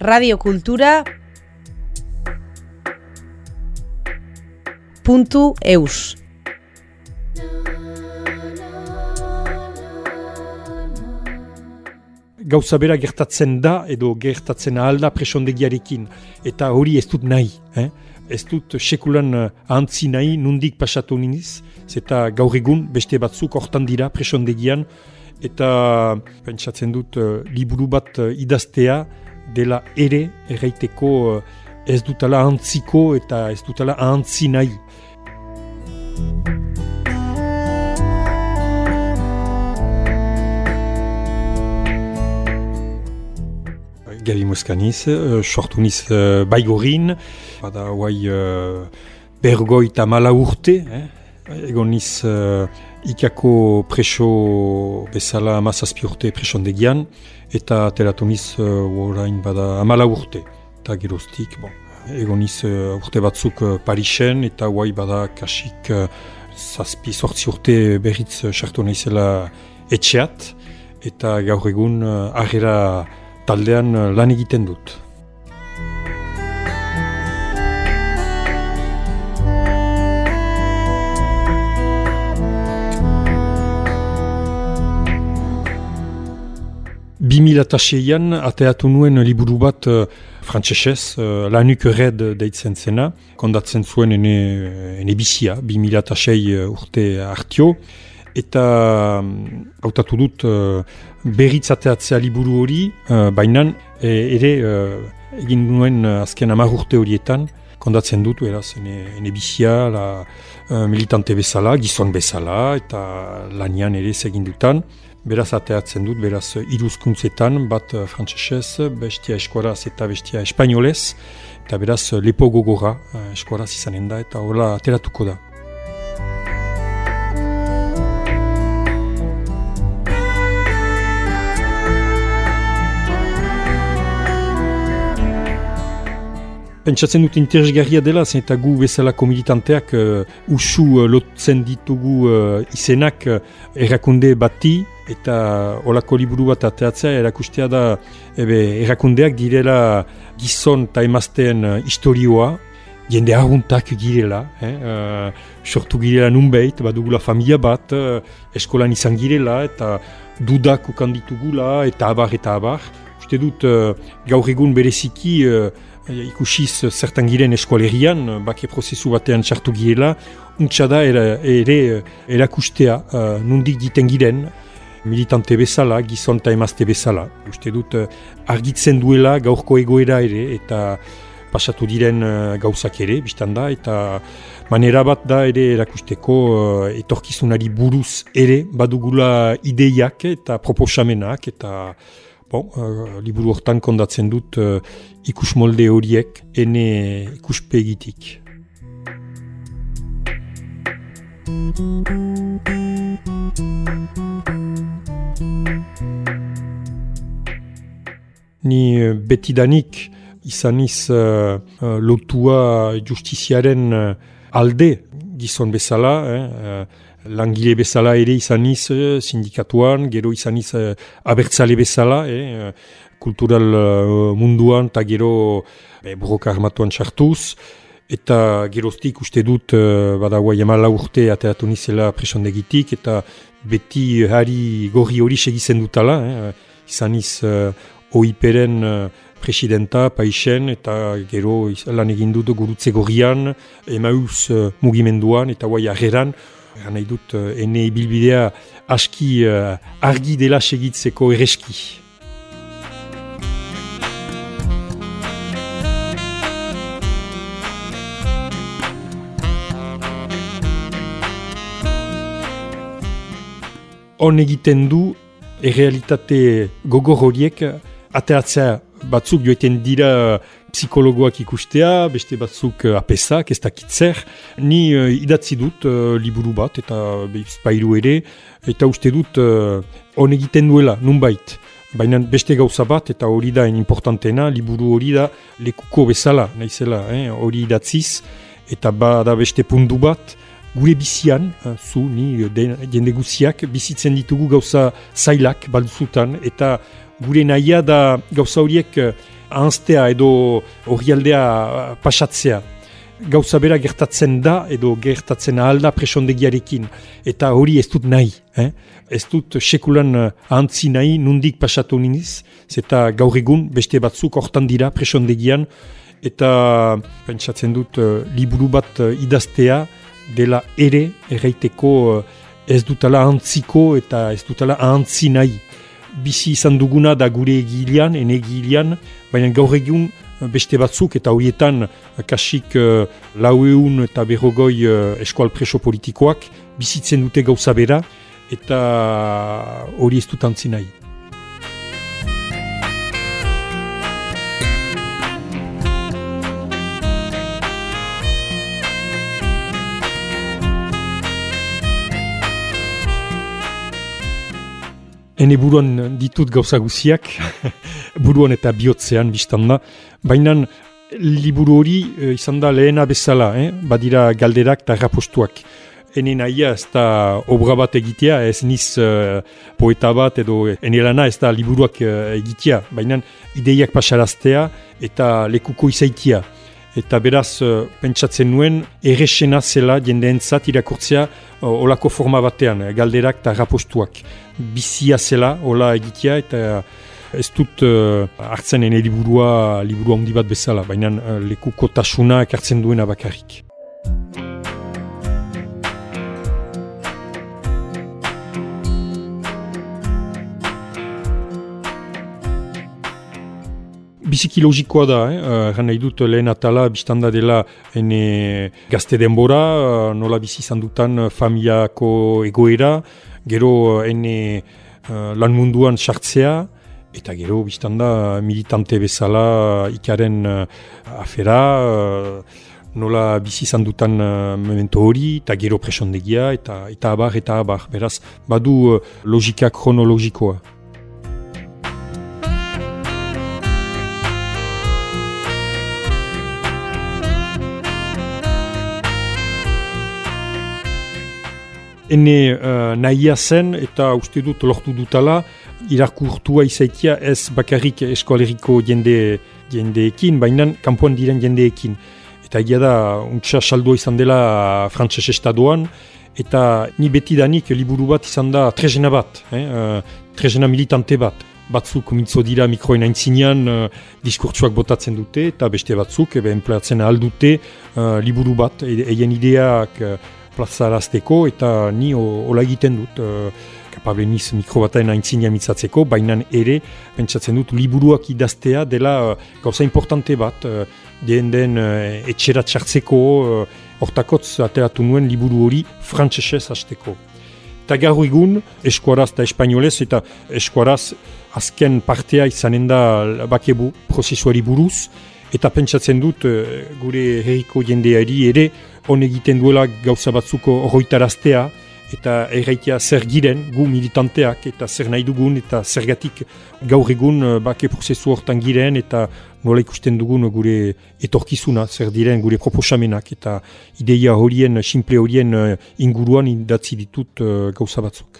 radiokultura.eus. Gauza bera gertatzen da edo gertatzen ahal da presondegiarekin. Eta hori ez dut nahi. Ez dut sekulan ahantzi nahi nundik pasatu niniz. Eta gaur egun beste batzuk hortan dira presondegian. Eta pentsatzen dut liburu bat idaztea dela ere erraiteko ez dutala ahantziko eta ez dutala ahantzi nahi. Gabi Moskaniz, sortu niz Baigorin, bada guai bergoita mala urte, egon niz ikako preso bezala amazazpi urte presondegian, eta ateratu niz orain bada amala urte, eta geroztik, egon niz urte batzuk Parisen, eta guai bada kasik zazpi sortzi urte berriz sartu nizela etxeat, eta gaur egun harrera taldean lan egiten dut. Bimilataseian ateatu nuen liburu bat frantsesez, Lanuk Red deitzen zena, kondatzen zuen ene bizia, 2006 urte hartio, eta hautatu dut berriz ateatzea liburu hori, baina ere egin nuen azken 10 urte horietan, kondatzen dut, beraz, ene bizia, militante bezala, gizon bezala, eta lanian ere egin dutan. Beraz ateatzen dut, beraz iruzkuntzetan, bat frantsesez, bestia eskuaraz eta bestia espainolez, eta beraz lepo gogora eskuaraz izanen da, eta hola ateratuko da. Pentsatzen dut interesgarria dela, zen eta gu bezalako militanteak usu lotzen ditugu izenak erakunde bati, eta olako liburu bat ateatzea erakustea da erakundeak direla gizon eta emazteen historioa, jende arruntak girela, sortu girela nunbait, badugula familia bat, eskolan izan girela, eta dudak ukan ditugula, eta abar. Uste dut gaur egun bereziki ikusiz zertan giren eskualerian, bake prozesu batean txartu girela, untsa da ere erakustea nundik diten giren, militante bezala, gizon eta emazte bezala. Uste dut argitzen duela gaurko egoera ere, eta pasatu diren gauzak ere, biztan da, eta manera bat da ere erakusteko etorkizunari buruz ere badugula ideiak eta proposamenak, eta liburu hortan kondatzen dut ikus molde horiek ene ikuspegitik. Ni betidanik izaniz lotua justiziaren alde gizon bezala, langile bezala ere izaniz sindikatuan, gero izaniz abertzale bezala, kultural munduan, eta gero borroka armatuan txartuz, eta geroztik uste dut badagoa jamala urte ateatu nizela presondegitik, eta beti hari gorri hori segitzen dutala, izaniz OIP-ren presidenta, paixen, eta gero lan egin dut gurutze gorrian, Emaus mugimenduan, eta guai arreran, nahi dut, ene ibilbidea aski argi dela segitzeko ereski. Hon egiten du, errealitate gogor horiek ateatzea batzuk joeten dira psikologoak ikustea, beste batzuk apesak, ez dakitzer. Ni idatzi dut liburu bat, eta bizpairu ere, eta uste dut hon egiten duela, nunbait. Baina beste gauza bat, eta hori da importantena, liburu hori da lekuko bezala, nahizela, hori idatziz, eta bada beste puntu bat, gure bizian, ni jende guziak, bizitzen ditugu gauza zailak balduzutan, eta gure nahia da gauza horiek ahanztea edo orrialdea pasatzea. Gauza bera gertatzen da edo gertatzen ahalda presondegiarekin. Eta hori ez dut nahi. Ez dut sekulan ahantzi nahi nundik pasatu niniz. Zeta gaur egun beste batzuk hortan dira presondegian. Eta pentsatzen dut liburu bat idaztea dela ere erraiteko ez dutala ahantziko eta ez dutala ahantzi nahi. Bizi izan duguna da gure egilean, ene egilean, baina gaur egun beste batzuk eta horietan kasik 400 eta 150 eskual preso politikoak bizitzen dute gauza bera eta hori ez dut ahantzi nahi. Hene buruan ditut gauza guziak, buruan eta bihotzean biztanda, baina liburu hori izan da lehena bezala, badira galderak eta rapostuak. Hene nahia ez da obra bat egitea, ez niz poeta bat edo hene lana ez da liburuak egitea, baina ideiak pasaraztea eta lekuko izaitia. Eta beraz, pentsatzen nuen, errexena zela jendeentzat irakurtzea olako forma batean, galderak eta rapostuak. Bizia zela, hola egitea, eta ez dut hartzen ene liburu handi bat bezala, baina lekuko tasuna ekartzen duena bakarrik. Biziki logikoa da, eran nahi dut lehen atala biztanda dela ene gazte denbora, nola bizi izan dutan familiako egoera, gero ene lan munduan sartzea, eta gero biztanda militante bezala ikaren afera, nola bizi izan dutan memento hori, eta gero presondegia, eta abar. Beraz, badu logika kronologikoa. Hene nahia zen eta uste dut lortu dutala irakurtua izaitia ez bakarrik eskoaleriko jendeekin, baina kanpoan diren jendeekin. Eta egia da, untsa saldua izan dela frantses estadoan, eta ni betidanik liburu bat izan da trezena bat, trezena militante bat. Batzuk mintzo dira mikroen aintzinean diskurtsuak botatzen dute, eta beste batzuk enpleatzen ahaldute liburu bat, eien ideak plazarazteko, eta ni hola egiten dut, kapable niz mikro bataen aintzinea mitzatzeko, baina ere, pentsatzen dut, liburuak idaztea dela gauza importante bat, den etxera txartzeko, hortakotz ateratu nuen liburu hori frantsesez hasteko. Eta gaur egun, eskuaraz eta espainolez, eta eskuaraz azken partea izanen da bakebu prozesuari buruz, eta pentsatzen dut gure herriko jendeari ere hon egiten duela gauza batzuko horroitaraztea eta erraitea zer giren gu militanteak eta zer nahi dugun eta zergatik gaur egun bake prozesu hortan giren eta nola ikusten dugun gure etorkizuna zer diren gure proposamenak eta ideia horien, simple horien inguruan idatzi ditut gauza batzuk.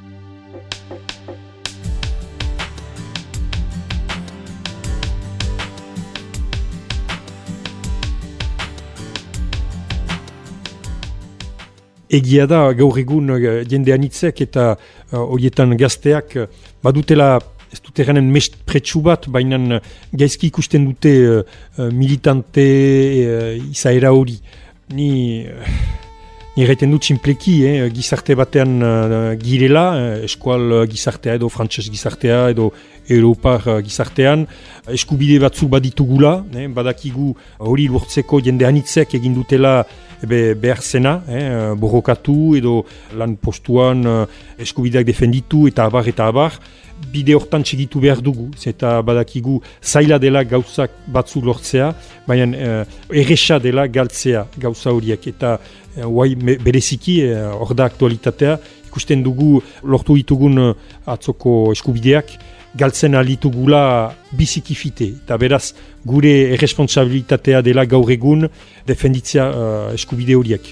Egia da, gaur egun jende anitzek eta horietan gazteak badutela, ez dut eranen mespretsu bat, baina gaizki ikusten dute militante izaera hori. Ni erraiten dut simpleki, gizarte batean girela, eskual gizartea edo frantses gizartea edo europar gizartean, eskubide batzuk baditugula, badakigu hori lortzeko jende anitzek egin dutela behar zena, borrokatu edo lan postuan eskubideak defenditu eta abar. Bide hortan txegitu behar dugu, eta badakigu zaila dela gauzak batzu lortzea, baina erresa dela galtzea gauza horiek. Eta bereziki, hor da aktualitatea, ikusten dugu lortu ditugun atzoko eskubideak, galtzen alitugula bizikifite. Eta beraz, gure erresponsabilitatea dela gaur egun defenditzea eskubide horiek.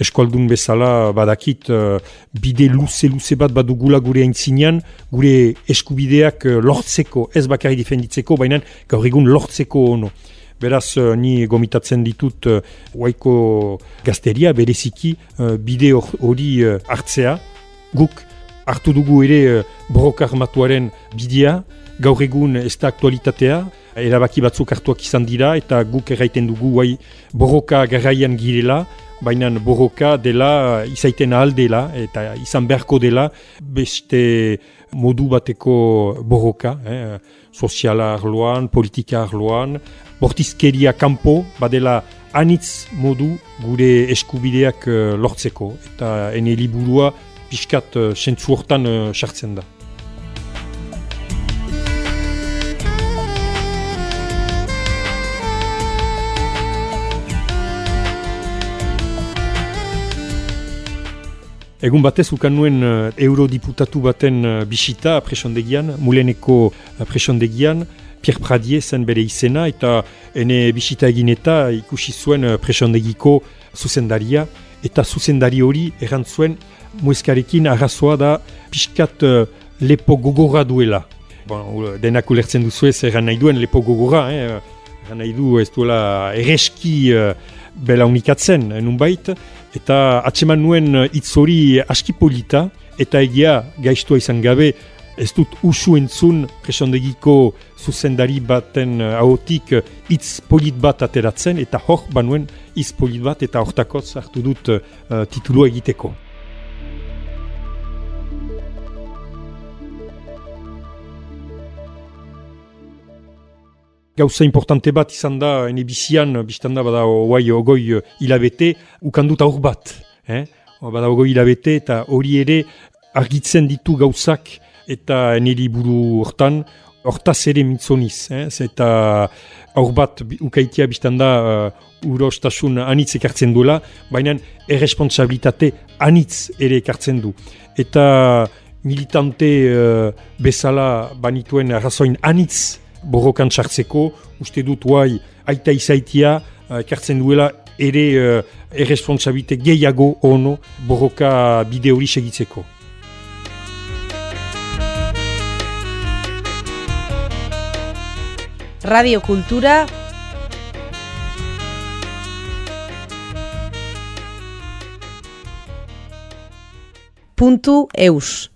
eskualdun bezala badakit bide luze bat badugula gure aintzinean, gure eskubideak lortzeko, ez bakarri defenditzeko, baina gaur egun lortzeko ono. Beraz, ni gomitatzen ditut Waiko gazteria, bereziki bide hori hartzea. Guk hartu dugu ere borroka armatuaren bidea, gaur egun ez da aktualitatea, erabaki batzuk hartuak izan dira, eta guk erraiten dugu borroka garaian girela, baina borroka dela, izaiten ahal dela, eta izan beharko dela, beste modu bateko borroka, soziala arloan, politika arloan, bortizkeria kanpo, badela anitz modu gure eskubideak lortzeko, eta ene liburua pixkat sentzu hortan sartzen da. Egun batez, ukan nuen eurodiputatu baten bisita presondegian, Muleneko presondegian, Pierre Pradier zen bere izena, eta ene bisita egin eta ikusi zuen presondegiko zuzendaria, eta zuzendari hori errantzuen mueskarekin arrazoa da pixkat lepo gogorra duela. Denak ulertzen duzu ez erran nahi duen lepo gogorra, erran nahi du ez duela ereski bela unikatzen, nunbait, eta atseman nuen hitz hori aski polita, eta egia gaiztua izan gabe, ez dut usu entzun presondegiko zuzendari baten ahotik hitz polit bat ateratzen, eta hor banuen hitz polit bat, eta hortakotz hartu dut titulua egiteko. Gauza importante bat izan da, ene bizian, biztan da, bada ogoi hilabete, ukandut aur bat. Bada ogoi hilabete, eta hori ere argitzen ditu gauzak, eta ene liburu hortan, hortaz ere mintzoniz. Eta aur bat ukaitia biztan da, urostasun anitz ekartzen duela, baina erresponsabilitate anitz ere ekartzen du. Eta militante bezala banituen arrazoin anitz, borrokan txartzeko, uste dut aita izaitia ekartzen duela ere erresponsabilite gehiago ono borroka bide hori segitzeko. Radio Kultura .eus